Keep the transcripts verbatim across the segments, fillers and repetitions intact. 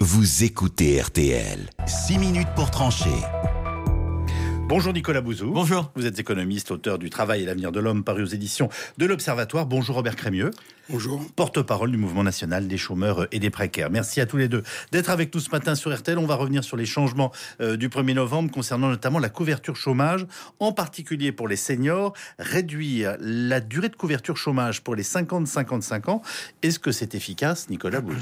vous écoutez R T L. six minutes pour trancher. Bonjour Nicolas Bouzou. Bonjour. Vous êtes économiste, auteur du Travail et l'avenir de l'homme, paru aux éditions de l'Observatoire. Bonjour Robert Crémieux. Bonjour. Porte-parole du Mouvement national des chômeurs et des précaires. Merci à tous les deux d'être avec nous ce matin sur R T L. On va revenir sur les changements euh, du premier novembre concernant notamment la couverture chômage, en particulier pour les seniors. Réduire la durée de couverture chômage pour les cinquante à cinquante-cinq ans. Est-ce que c'est efficace, Nicolas Bouzou ?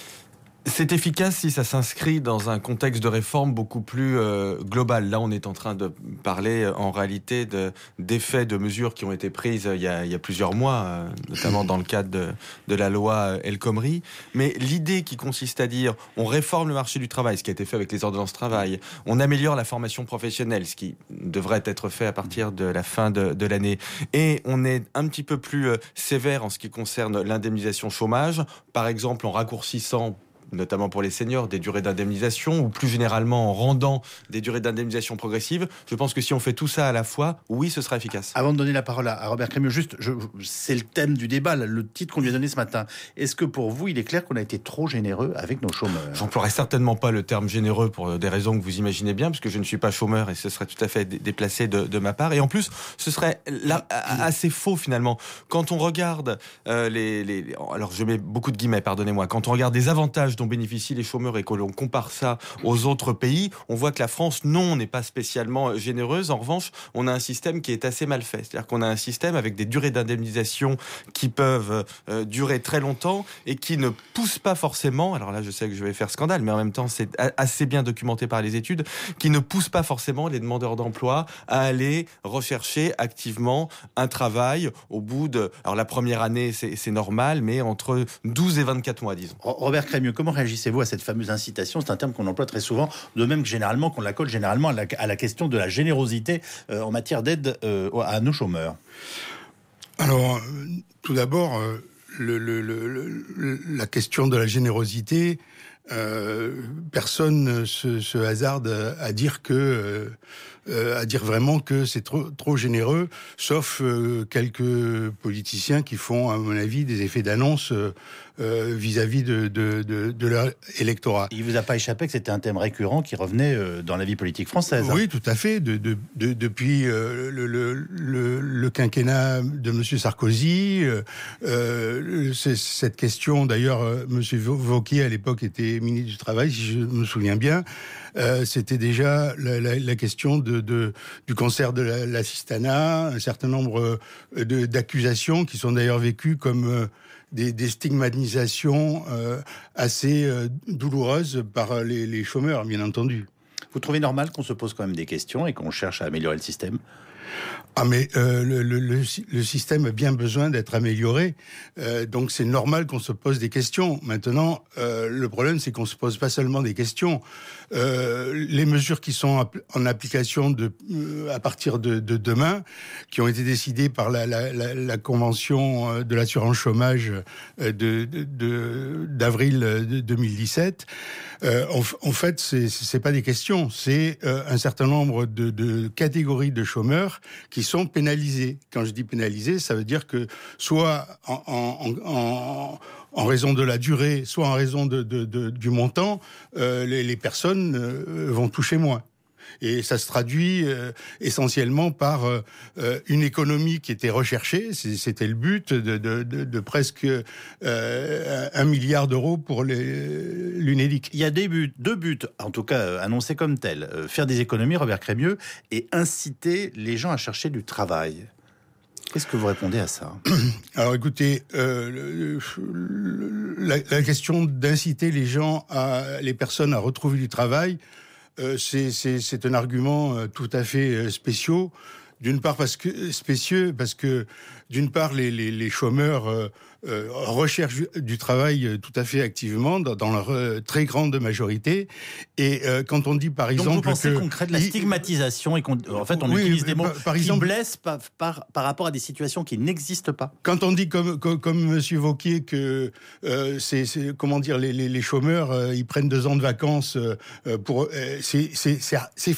C'est efficace si ça s'inscrit dans un contexte de réforme beaucoup plus euh, global. Là, on est en train de parler euh, en réalité de, d'effets de mesures qui ont été prises euh, il, y a, il y a plusieurs mois, euh, notamment dans le cadre de, de la loi El Khomri. Mais l'idée qui consiste à dire on réforme le marché du travail, ce qui a été fait avec les ordonnances travail, on améliore la formation professionnelle, ce qui devrait être fait à partir de la fin de, de l'année, et on est un petit peu plus euh, sévère en ce qui concerne l'indemnisation chômage, par exemple en raccourcissant notamment pour les seniors, des durées d'indemnisation, ou plus généralement en rendant des durées d'indemnisation progressives. Je pense que si on fait tout ça à la fois, oui, ce sera efficace. Avant de donner la parole à Robert Crémieux, juste, je, c'est le thème du débat, le titre qu'on lui a donné ce matin. Est-ce que pour vous, il est clair qu'on a été trop généreux avec nos chômeurs ? J'emploierai certainement pas le terme généreux pour des raisons que vous imaginez bien, parce que je ne suis pas chômeur et ce serait tout à fait déplacé de, de ma part. Et en plus, ce serait là, assez faux finalement. Quand on regarde euh, les, les... Alors je mets beaucoup de guillemets, pardonnez-moi. Quand on regarde les avantages dont bénéficient les chômeurs et que l'on compare ça aux autres pays, on voit que la France, non, n'est pas spécialement généreuse. En revanche, on a un système qui est assez mal fait. C'est-à-dire qu'on a un système avec des durées d'indemnisation qui peuvent euh, durer très longtemps et qui ne poussent pas forcément, alors là je sais que je vais faire scandale, mais en même temps c'est assez bien documenté par les études, qui ne poussent pas forcément les demandeurs d'emploi à aller rechercher activement un travail au bout de... Alors la première année c'est, c'est normal, mais entre douze et vingt-quatre mois, disons. Robert Crémieux, comment réagissez-vous à cette fameuse incitation ? C'est un terme qu'on emploie très souvent, de même que généralement qu'on la colle généralement à la, à la question de la générosité euh, en matière d'aide euh, à nos chômeurs. Alors, euh, tout d'abord, euh, le, le, le, le, la question de la générosité, euh, personne ne se, se hasarde à dire que, euh, à dire vraiment que c'est trop, trop généreux, sauf euh, quelques politiciens qui font, à mon avis, des effets d'annonce euh, euh, vis-à-vis de, de, de, de leur électorat. Il vous a pas échappé que c'était un thème récurrent qui revenait euh, dans la vie politique française. Oui, tout à fait. De, de, de, depuis euh, le, le, le, le quinquennat de Monsieur Sarkozy, euh, euh, c'est, cette question, d'ailleurs, euh, Monsieur Wauquiez à l'époque était ministre du Travail, si je me souviens bien. Euh, c'était déjà la, la, la question de, de, du cancer de la, l'assistanat, un certain nombre de, d'accusations qui sont d'ailleurs vécues comme euh, des, des stigmatisations euh, assez euh, douloureuses par les, les chômeurs, bien entendu. Vous trouvez normal qu'on se pose quand même des questions et qu'on cherche à améliorer le système ? Ah mais euh, le, le, le système a bien besoin d'être amélioré, euh, donc c'est normal qu'on se pose des questions. Maintenant, euh, le problème c'est qu'on se pose pas seulement des questions. Euh, les mesures qui sont en application de, euh, à partir de, de demain, qui ont été décidées par la, la, la, la convention de l'assurance chômage de, de, de, d'avril deux mille dix-sept, euh, en, en fait c'est, c'est pas des questions, c'est euh, un certain nombre de, de catégories de chômeurs qui sont pénalisés. Quand je dis pénalisés, ça veut dire que soit en, en, en, en raison de la durée, soit en raison de, de, de, du montant, euh, les, les personnes euh, vont toucher moins. Et ça se traduit euh, essentiellement par euh, une économie qui était recherchée, c'était le but, de, de, de, de presque euh, un milliard d'euros pour les, l'Unédic. Il y a des buts, deux buts, en tout cas euh, annoncés comme tels. Euh, faire des économies, Robert Crémieux, et inciter les gens à chercher du travail. Qu'est-ce que vous répondez à ça ? Alors écoutez, euh, le, la, la question d'inciter les gens, à, les personnes à retrouver du travail, Euh, c'est, c'est, c'est un argument euh, tout à fait euh, spéciaux. D'une part parce que spécieux, parce que d'une part les, les, les chômeurs euh, euh, recherchent du travail euh, tout à fait activement dans, dans leur euh, très grande majorité. Et euh, quand on dit par Donc exemple vous pensez que qu'on crée de la stigmatisation et qu'on, en fait, on oui, utilise des mots par, par qui exemple, blessent par, par, par rapport à des situations qui n'existent pas. Quand on dit comme comme, comme Monsieur Wauquiez que euh, c'est, c'est comment dire les, les, les chômeurs euh, ils prennent deux ans de vacances euh, pour euh, c'est, c'est c'est c'est faux.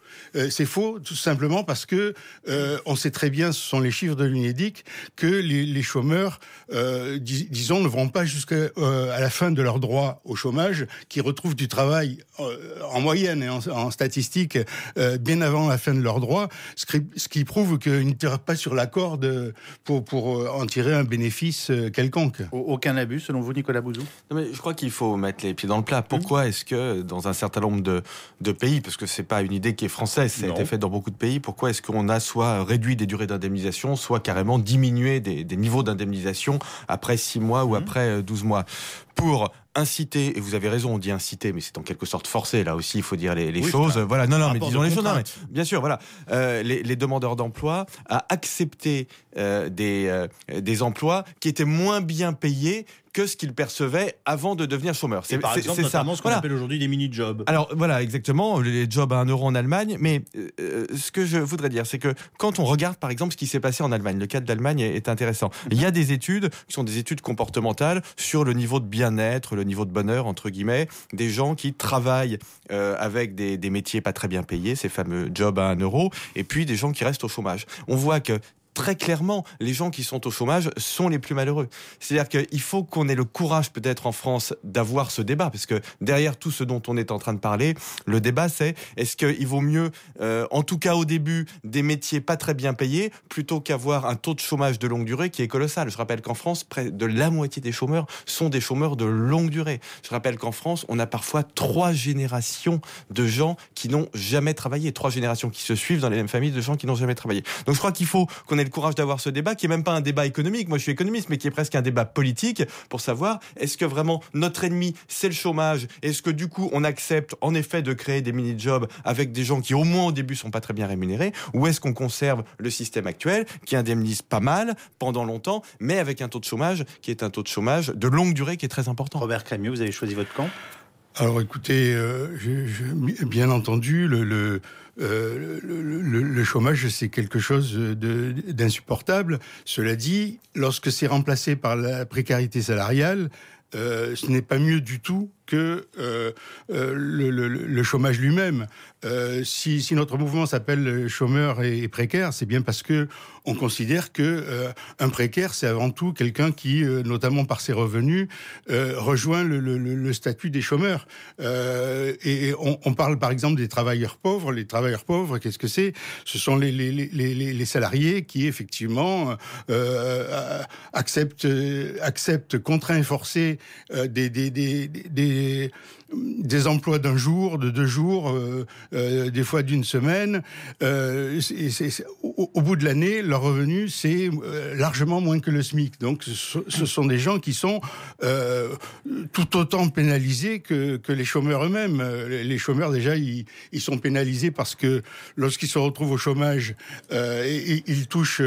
Euh, c'est faux, tout simplement parce que euh, on sait très bien, ce sont les chiffres de l'Unédic, que les, les chômeurs, euh, dis, disons, ne vont pas jusqu'à euh, à la fin de leur droit au chômage, qui retrouvent du travail euh, en moyenne et en, en statistique euh, bien avant la fin de leur droit, ce qui, ce qui prouve qu'ils ne tirent pas sur la corde pour, pour en tirer un bénéfice quelconque. Aucun abus, selon vous, Nicolas Bouzou ? Non, mais je crois qu'il faut mettre les pieds dans le plat. Pourquoi mmh. est-ce que dans un certain nombre de, de pays, parce que c'est pas une idée qui est française, ça a non. été fait dans beaucoup de pays, pourquoi est-ce qu'on a soit réduit des durées d'indemnisation, soit carrément diminué des, des niveaux d'indemnisation après six mois ou mmh. après douze mois ? Pour inciter, et vous avez raison, on dit inciter, mais c'est en quelque sorte forcé, là aussi, il faut dire les, les oui, choses. Voilà, non, non, mais disons les choses. Non, mais, bien sûr, voilà. Euh, les, les demandeurs d'emploi à accepter euh, des, euh, des emplois qui étaient moins bien payés que ce qu'ils percevaient avant de devenir chômeurs. C'est, par c'est, exemple, c'est notamment ça. ce qu'on voilà. appelle aujourd'hui des mini-jobs. Alors, voilà, exactement, les jobs à un euro en Allemagne, mais euh, ce que je voudrais dire, c'est que quand on regarde, par exemple, ce qui s'est passé en Allemagne, le cas de l'Allemagne est, est intéressant. Mm-hmm. Il y a des études qui sont des études comportementales sur le niveau de bien-être, le niveau de bonheur, entre guillemets, des gens qui travaillent euh, avec des, des métiers pas très bien payés, ces fameux jobs à un euro, et puis des gens qui restent au chômage. On voit que très clairement, les gens qui sont au chômage sont les plus malheureux. C'est-à-dire qu'il faut qu'on ait le courage peut-être en France d'avoir ce débat, parce que derrière tout ce dont on est en train de parler, le débat c'est est-ce qu'il vaut mieux, euh, en tout cas au début, des métiers pas très bien payés, plutôt qu'avoir un taux de chômage de longue durée qui est colossal. Je rappelle qu'en France, près de la moitié des chômeurs sont des chômeurs de longue durée. Je rappelle qu'en France, on a parfois trois générations de gens qui n'ont jamais travaillé, trois générations qui se suivent dans les mêmes familles de gens qui n'ont jamais travaillé. Donc je crois qu'il faut qu'on ait le courage d'avoir ce débat, qui est même pas un débat économique, moi je suis économiste, mais qui est presque un débat politique, pour savoir est-ce que vraiment notre ennemi c'est le chômage, est-ce que du coup on accepte en effet de créer des mini-jobs avec des gens qui au moins au début sont pas très bien rémunérés, ou est-ce qu'on conserve le système actuel qui indemnise pas mal pendant longtemps, mais avec un taux de chômage qui est un taux de chômage de longue durée qui est très important. Robert Crémieux, vous avez choisi votre camp ? Alors écoutez, euh, je, je, bien entendu, le, le, euh, le, le, le chômage, c'est quelque chose de, d'insupportable. Cela dit, lorsque c'est remplacé par la précarité salariale, euh, ce n'est pas mieux du tout que euh, euh, le, le, le chômage lui-même. Euh, si, si notre mouvement s'appelle chômeur et, et précaire, c'est bien parce que on considère que euh, un précaire, c'est avant tout quelqu'un qui, euh, notamment par ses revenus, euh, rejoint le, le, le statut des chômeurs. Euh, et on, on parle par exemple des travailleurs pauvres. Les travailleurs pauvres, qu'est-ce que c'est ? Ce sont les, les, les, les, les salariés qui, effectivement, euh, acceptent, acceptent contraints et forcés euh, des, des, des, des Des, des emplois d'un jour, de deux jours, euh, euh, des fois d'une semaine. Euh, c'est, c'est, c'est, au, au bout de l'année, leur revenu, c'est euh, largement moins que le SMIC. Donc, ce, ce sont des gens qui sont euh, tout autant pénalisés que, que les chômeurs eux-mêmes. Les chômeurs, déjà, ils, ils sont pénalisés parce que lorsqu'ils se retrouvent au chômage, euh, ils, ils touchent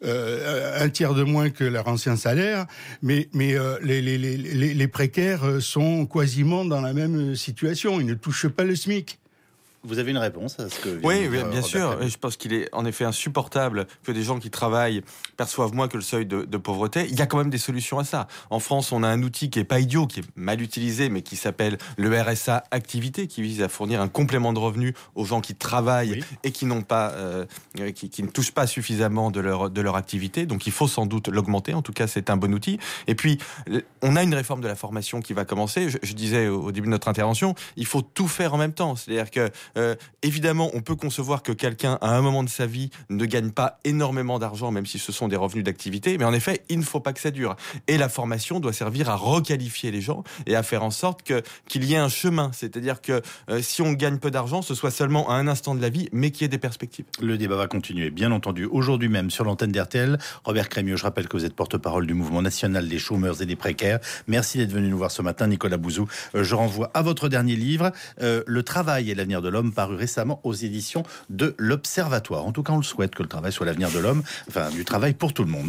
euh, un tiers de moins que leur ancien salaire. Mais, mais euh, les, les, les, les précaires sont quasiment dans la même situation, ils ne touchent pas le SMIC. Vous avez une réponse à ce que... Oui, oui bien sûr. Et je pense qu'il est en effet insupportable que des gens qui travaillent perçoivent moins que le seuil de, de pauvreté. Il y a quand même des solutions à ça. En France, on a un outil qui est pas idiot, qui est mal utilisé, mais qui s'appelle le R S A Activité, qui vise à fournir un complément de revenus aux gens qui travaillent oui. et qui n'ont pas, euh, qui, qui ne touchent pas suffisamment de leur de leur activité. Donc, il faut sans doute l'augmenter. En tout cas, c'est un bon outil. Et puis, on a une réforme de la formation qui va commencer. Je, je disais au début de notre intervention, il faut tout faire en même temps. C'est-à-dire que Euh, évidemment, on peut concevoir que quelqu'un, à un moment de sa vie, ne gagne pas énormément d'argent, même si ce sont des revenus d'activité. Mais en effet, il ne faut pas que ça dure. Et la formation doit servir à requalifier les gens et à faire en sorte que, qu'il y ait un chemin. C'est-à-dire que euh, si on gagne peu d'argent, ce soit seulement à un instant de la vie, mais qu'il y ait des perspectives. Le débat va continuer, bien entendu. Aujourd'hui même, sur l'antenne d'R T L, Robert Crémieux, je rappelle que vous êtes porte-parole du mouvement national des chômeurs et des précaires. Merci d'être venu nous voir ce matin, Nicolas Bouzou. Euh, je renvoie à votre dernier livre, euh, Le travail et l'avenir de l'homme, paru récemment aux éditions de l'Observatoire. En tout cas, on le souhaite que le travail soit l'avenir de l'homme, enfin du travail pour tout le monde.